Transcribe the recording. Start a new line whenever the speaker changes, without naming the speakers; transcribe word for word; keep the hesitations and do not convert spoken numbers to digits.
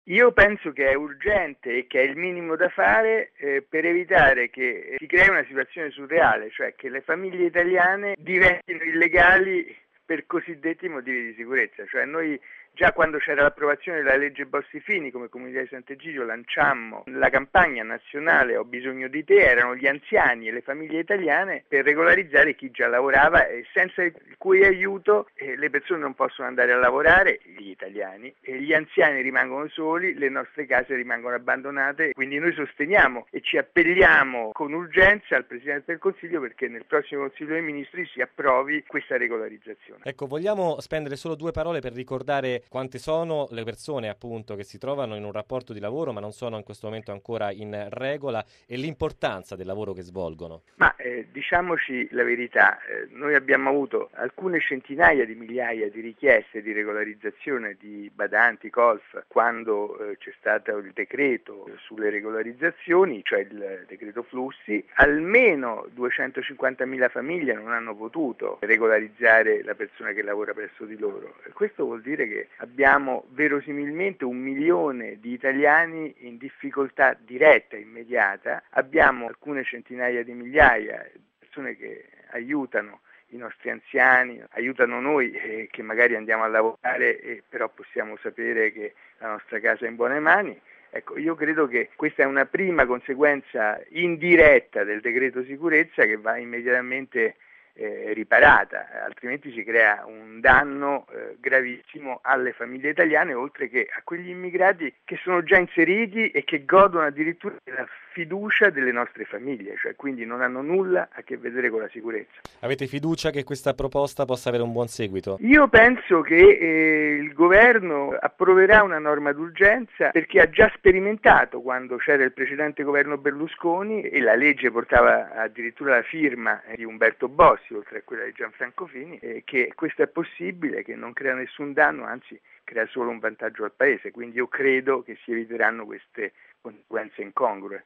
Io penso che è urgente e che è il minimo da fare eh, per evitare che si crei una situazione surreale, cioè che le famiglie italiane diventino illegali per cosiddetti motivi di sicurezza. Cioè noi già quando c'era l'approvazione della legge Bossi-Fini come Comunità di Sant'Egidio lanciammo la campagna nazionale Ho bisogno di te, erano gli anziani e le famiglie italiane per regolarizzare chi già lavorava e senza il cui aiuto eh, le persone non possono andare a lavorare, gli italiani, e gli anziani rimangono soli, le nostre case rimangono abbandonate, quindi noi sosteniamo e ci appelliamo con urgenza al Presidente del Consiglio perché nel prossimo Consiglio dei Ministri si approvi questa regolarizzazione.
Ecco, vogliamo spendere solo due parole per ricordare quante sono le persone appunto che si trovano in un rapporto di lavoro ma non sono in questo momento ancora in regola e l'importanza del lavoro che svolgono.
Ma eh, diciamoci la verità, eh, noi abbiamo avuto alcune centinaia di migliaia di richieste di regolarizzazione di badanti, colf, quando eh, c'è stato il decreto sulle regolarizzazioni, cioè il decreto flussi, almeno duecentocinquantamila famiglie non hanno potuto regolarizzare la persona che lavora presso di loro. E questo vuol dire che abbiamo verosimilmente un milione di italiani in difficoltà diretta e immediata, abbiamo alcune centinaia di migliaia di persone che aiutano i nostri anziani, aiutano noi eh, che magari andiamo a lavorare e però possiamo sapere che la nostra casa è in buone mani. Ecco, io credo che questa è una prima conseguenza indiretta del decreto sicurezza che va immediatamente Eh, riparata, altrimenti si crea un danno eh, gravissimo alle famiglie italiane oltre che a quegli immigrati che sono già inseriti e che godono addirittura della fiducia delle nostre famiglie, cioè quindi non hanno nulla a che vedere con la sicurezza.
Avete fiducia che questa proposta possa avere un buon seguito?
Io penso che eh, il governo approverà una norma d'urgenza perché ha già sperimentato quando c'era il precedente governo Berlusconi e la legge portava addirittura la firma di Umberto Bossi, oltre a quella di Gianfranco Fini, eh, che questo è possibile, che non crea nessun danno, anzi crea solo un vantaggio al Paese, quindi io credo che si eviteranno queste conseguenze incongrue.